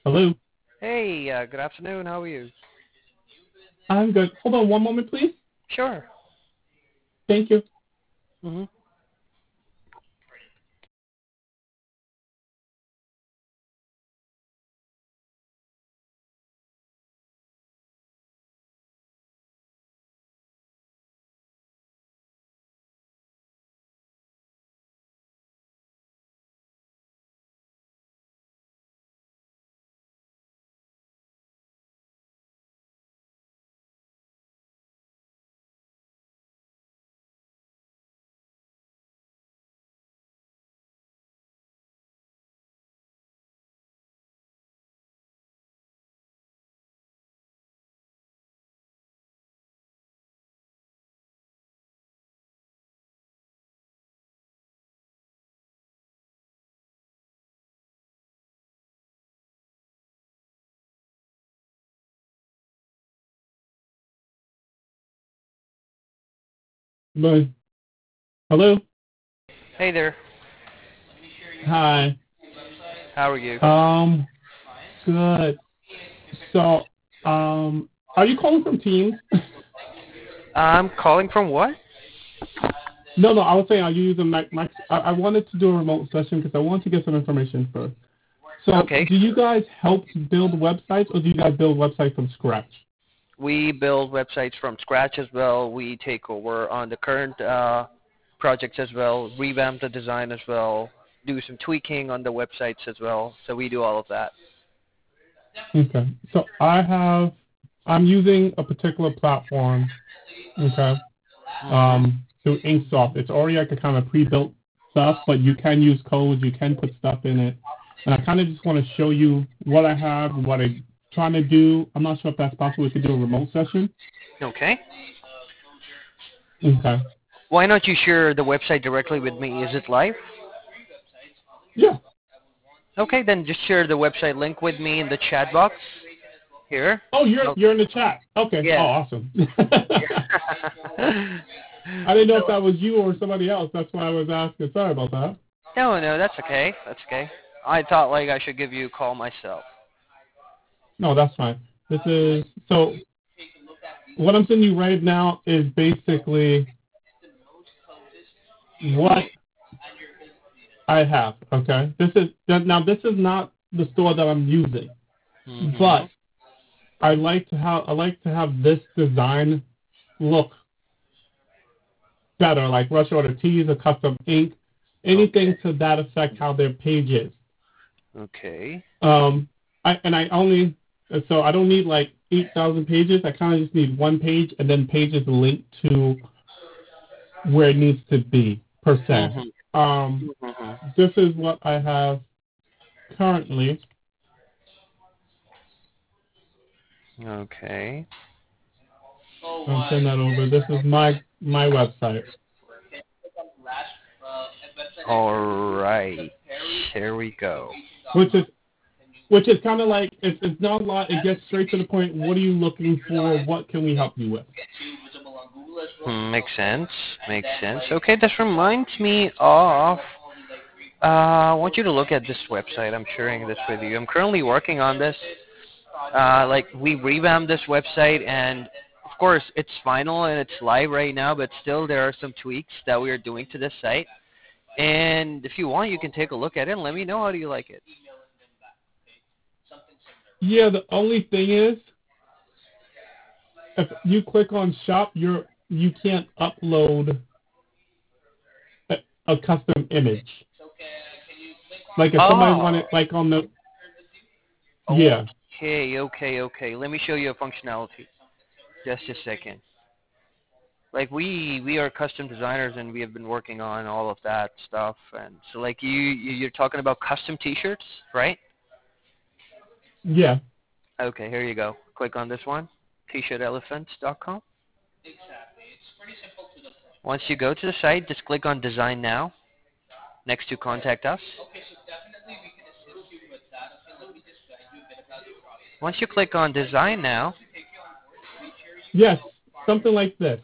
Hello. Hey, good afternoon. How are you? I'm good. Hold on one moment, please. Sure. Thank you. Mm-hmm. Bye. Hello. Hey there. Hi. How are you? Good. So, are you calling from Teams? I'm calling from what? No, I was saying, are you using Mac? I wanted to do a remote session because I wanted to get some information first. So, Okay. do you guys help build websites, or do you guys build websites from scratch? We build websites from scratch as well. We take over on the current projects as well, revamp the design as well, do some tweaking on the websites as well. So we do all of that. Okay. So I'm using a particular platform. Okay. Mm-hmm. Through Inksoft. It's already like a kind of pre-built stuff, but you can use codes, you can put stuff in it. And I kind of just want to show you what I have, what I'm trying to do. I'm not sure if that's possible. We could do a remote session. Okay. Okay. Why not you share the website directly with me? Is it live? Yeah. Okay, then just share the website link with me in the chat box here. Oh, Oh, you're in the chat. Okay. Oh, yeah. awesome. I didn't know if that was you or somebody else. That's why I was asking. Sorry about that. No, that's okay. That's okay. I thought like I should give you a call myself. No, that's fine. This is so. What I'm sending you right now is basically what I have. Okay. This is not the store that I'm using, Mm-hmm. but I like to have this design look better, like rush order tees, a custom ink, anything Okay. to that effect. How their page is. Okay. I only so I don't need like 8,000 pages. I kind of just need one page and then pages linked to where it needs to be per se. Mm-hmm. Um, Mm-hmm. this is what I have currently. Okay. I'll send that over. This is my website, All right. Here we go. which is kind of like it's not a lot. It gets straight to the point. What are you looking for? What can we help you with? Makes sense. Makes sense. Okay, this reminds me of. I want you to look at this website. I'm sharing this with you. I'm currently working on this. Like we revamped this website, and of course it's final and it's live right now. But still, there are some tweaks that we are doing to this site. And if you want, you can take a look at it and let me know how do you like it. Yeah, the only thing is, if you click on shop, you can't upload a custom image. Like if somebody Oh. wanted, like on the yeah. Okay. Let me show you a functionality. Just a second. Like we are custom designers and we have been working on all of that stuff. And so like you're talking about custom T-shirts, right? Yeah. Okay, here you go. Click on this one, tshirtelephants.com. Once you go to the site, just click on Design Now next to Contact Us. Once you click on Design Now, Yes. Something like this.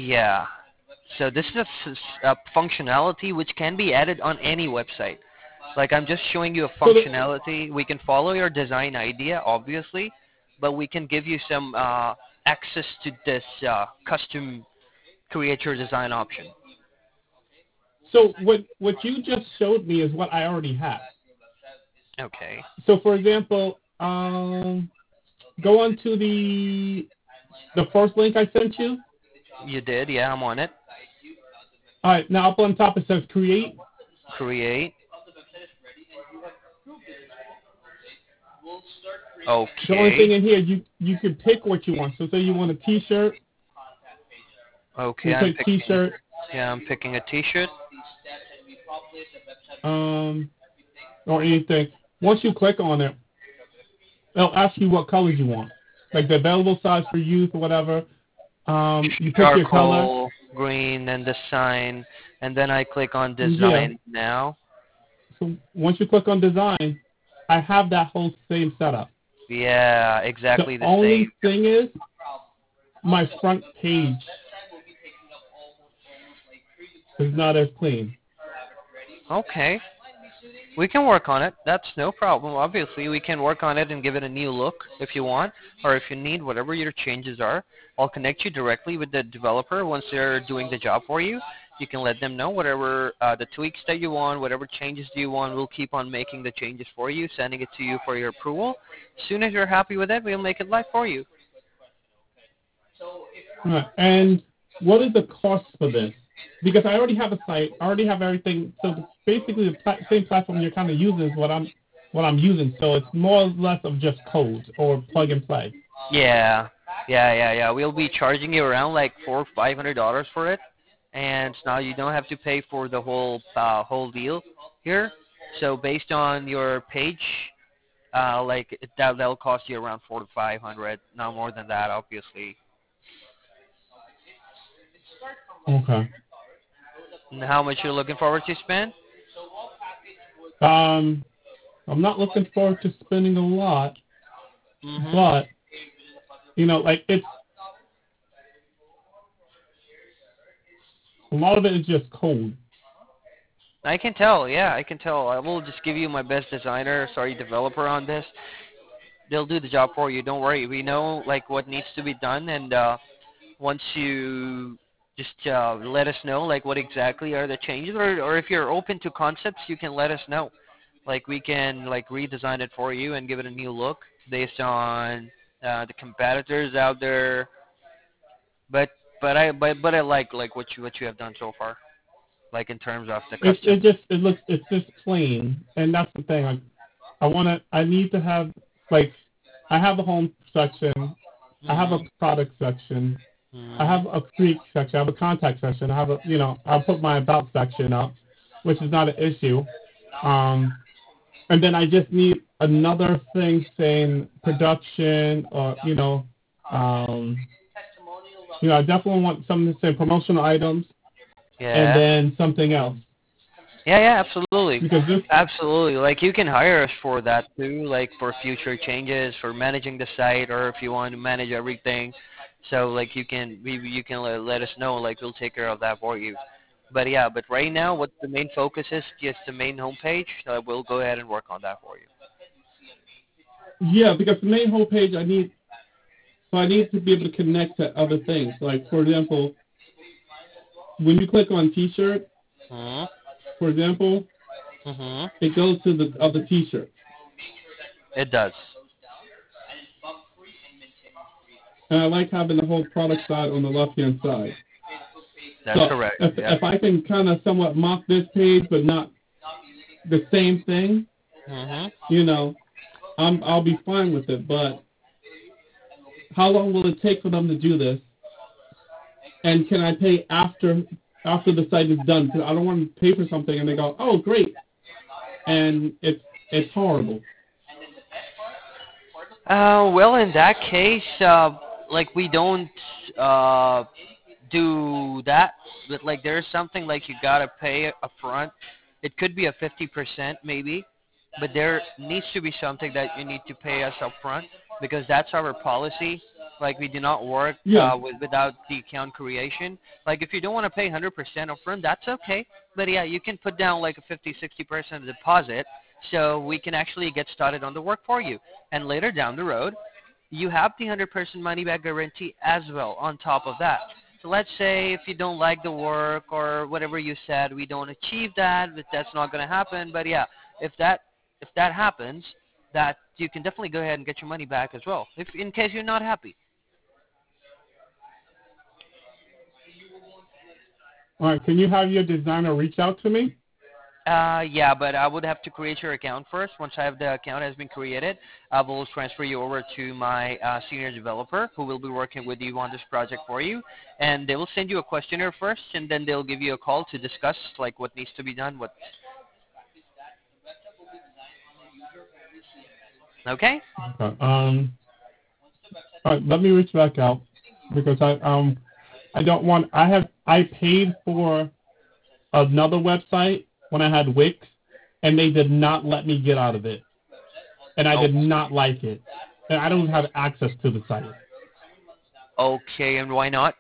yeah. So this is a functionality which can be added on any website. Like I'm just showing you a So functionality. We can follow your design idea, obviously, but we can give you some access to this custom create your design option. so what you just showed me is what I already have. Okay. So for example, go on to the first link I sent you. You did, yeah, I'm on it. All right, now up on top it says create. Create. The only thing Okay. in here, you can pick what you want. So say you want a T-shirt, Okay, you I'm click picking. T-shirt. Yeah, I'm picking a T-shirt. Or anything. Once you click on it, it'll ask you what colors you want, like the available size for youth or whatever. You pick your color. Charcoal, green, and the sign, and then I click on Yeah. design now. So once you click on design, I have that whole same setup. Yeah, The exactly the same. only thing is my front page is not as clean. Okay. We can work on it. That's no problem. Obviously, we can work on it and give it a new look if you want, or if you need whatever your changes are. I'll connect you directly with the developer once they're doing the job for you. You can let them know whatever the tweaks that you want, whatever changes do you want. We'll keep on making the changes for you, sending it to you for your approval. As soon as you're happy with it, we'll make it live for you. Right. And what is the cost for this? Because I already have a site, I already have everything. So basically, the same platform you're kind of using is what I'm using. So it's more or less of just code or plug and play. Yeah. We'll be charging you around like $400-500 for it, and now you don't have to pay for the whole deal here. So based on your page, that'll cost you around 400 to 500, not more than that, obviously. Okay. And how much you're looking forward to spend? I'm not looking forward to spending a lot, Mhm. but like it's a lot of it is just code. I can tell. Yeah, I can tell. I will just give you my best developer on this. They'll do the job for you. Don't worry. We know like what needs to be done, and once you just let us know like what exactly are the changes, or if you're open to concepts, you can let us know. Like we can like redesign it for you and give it a new look based on the competitors out there. But but I like what you have done so far, like in terms of the custom. It's just plain, and that's the thing. Like I need to have like I have a home section, I have a Mhm. product section, I Mhm. have a creek section, I have a contact section, I have I'll put my about section up, which is not an issue. And then I just need another thing saying production or I definitely want something to say promotional items and Yeah. then something else Yeah, absolutely. because this Absolutely. Like you can hire us for that too, like for future changes, for managing the site, or if you want to manage everything. So like you can let us know, like we'll take care of that for you. But yeah, but right now what the main focus is just the main homepage. We'll go ahead and work on that for you. yeah because the main homepage I need to be able to connect to other things. Like for example, when you click on T-shirt, Mhm. for example, Mhm. it goes to the other T-shirts. It does. And I like having the whole product side on the left-hand side. That's So correct. Yep. if I can kind of somewhat mock this page, but not the same thing, Mhm. I'll be fine with it. But how long will it take for them to do this? And can I pay after the site is done? Because I don't want to pay for something and they go, oh great, and it's horrible. Well, in that case, like we don't uh do that, but like there's something like you gotta pay upfront. It could be a 50% maybe, but there needs to be something that you need to pay us upfront because that's our policy. Like we do not work Yeah. without the account creation. Like if you don't want to pay 100% upfront, that's okay. But yeah, you can put down like a 50-60% deposit, so we can actually get started on the work for you. And later down the road, you have the 100% money back guarantee as well on top of that. So let's say if you don't like the work or whatever you said, we don't achieve that, but that's not going to happen. But yeah, if that happens, that you can definitely go ahead and get your money back as well, if in case you're not happy. All right. Can you have your designer reach out to me? Yeah, but I would have to create your account first. Once I have the account has been created, I will transfer you over to my senior developer who will be working with you on this project for you. And they will send you a questionnaire first, and then they'll give you a call to discuss like what needs to be done. What? Okay? Okay. All right, let me reach back out because I don't want I paid for another website when I had Wix, and they did not let me get out of it, and I did not like it, and I don't have access to the site. Okay, and why not?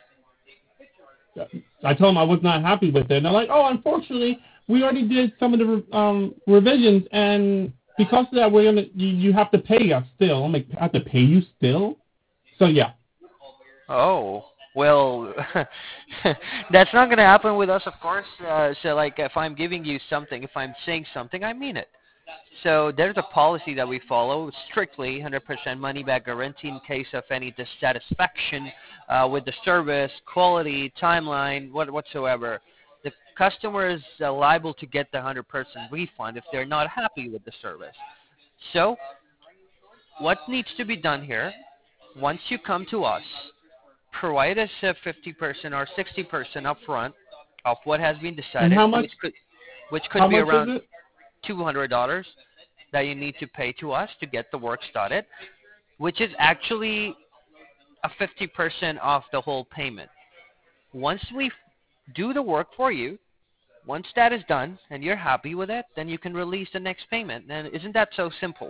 I told them I was not happy with it, and they're like, "Oh, unfortunately, we already did some of the revisions, and because of that, you have to pay us still." I'm like, "I have to pay you still?" So yeah. Oh, well, that's not going to happen with us, of course. So, like, if I'm giving you something, if I'm saying something, I mean it. So there's a policy that we follow, strictly 100% money back guarantee in case of any dissatisfaction with the service, quality, timeline, whatsoever. The customer is liable to get the 100% refund if they're not happy with the service. So what needs to be done here, once you come to us, provide us a 50% or 60% upfront of what has been And decided, how much? which How could be much is around it? $200 that you need to pay to us to get the work started, which is actually a 50% off the whole payment. Once we do the work for you, once that is done and you're happy with it, then you can release the next payment. And isn't that so simple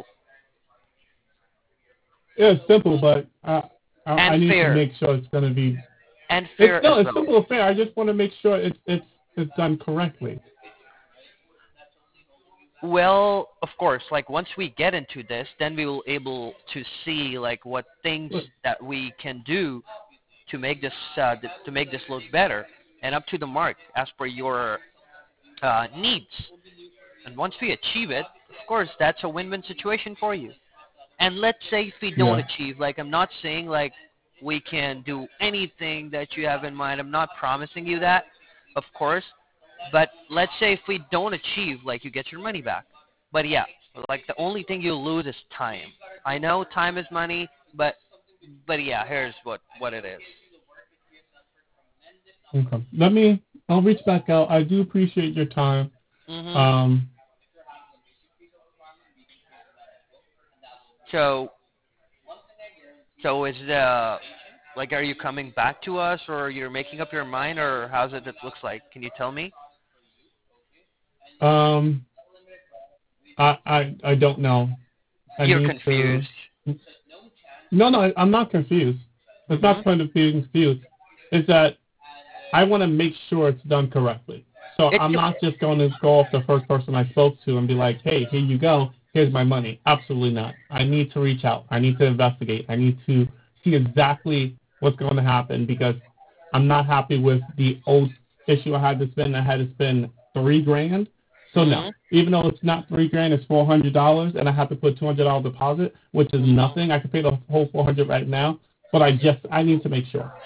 Yeah, it's simple, but and I need to fair make sure it's going to be. and fair as It's well? simple and fair. I just want to make sure it's done correctly. Well, of course, like once we get into this, then we will able to see like what things Look, that we can do to make this to make this look better and up to the mark as per your needs. And once we achieve it, of course, that's a win-win situation for you. And let's say if we don't Yeah. achieve, like I'm not saying like we can do anything that you have in mind. I'm not promising you that, of course. But let's say if we don't achieve, like you get your money back. But yeah, like the only thing you lose is time. I know time is money, but yeah, here's what it is. Okay. I'll reach back out. I do appreciate your time. Mhm. Um, So is like are you coming back to us or you're making up your mind or how's it looks like? Can you tell me? um, I don't know. I You're need to. confused. No, I'm not confused. It's not Mhm. point of being confused. It's that I want to make sure it's done correctly. So It's I'm not just going to go off the first person I spoke to and be like, hey, here you go. Here's my money. Absolutely not. I need to reach out. I need to investigate. I need to see exactly what's going to happen because I'm not happy with the old issue I had to spend. I had to spend $3,000. So no, mhm. even though it's not $3,000, it's $400, and I have to put $200 deposit, which is nothing. I can pay the whole $400 right now, but I need to make sure.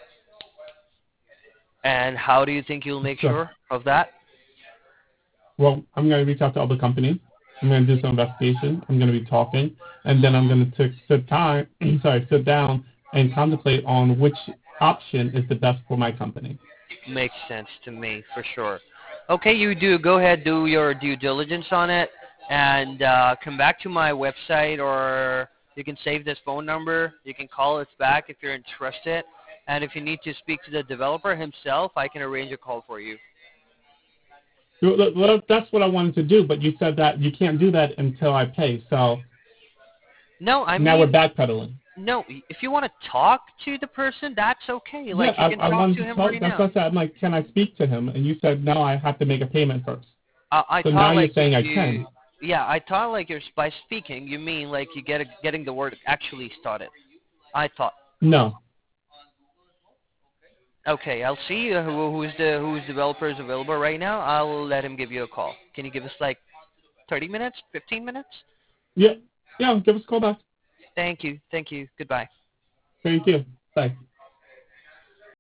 And how do you think you'll make So, sure of that? well, I'm going to reach out to other companies. I'm going to do some investigation. I'm going to be talking, and then I'm Mhm. going to sit down and contemplate on which option is the best for my company. Makes sense to me for sure. Okay, you do go ahead, do your due diligence on it, and come back to my website, or you can save this phone number. You can call us back if you're interested, and if you need to speak to the developer himself, I can arrange a call for you. Well, that's what I wanted to do, but you said that you can't do that until I pay. So No, I now we're mean backpedaling. No, if you want to talk to the person, that's okay. Like, Yeah, you can I talk wanted to to him talk. right That's what now. I said. I'm like, can I speak to him? And you said, no, I have to make a payment first. I So thought now you're like saying I you, can. yeah, I thought like by speaking, you mean like you getting the word actually started. I thought. No. Okay, I'll see who's developer is available right now. I'll let him give you a call. Can you give us like 30 minutes, 15 minutes? Yeah. Yeah, give us a call back. Thank you. Thank you. Goodbye. Thank you. Bye.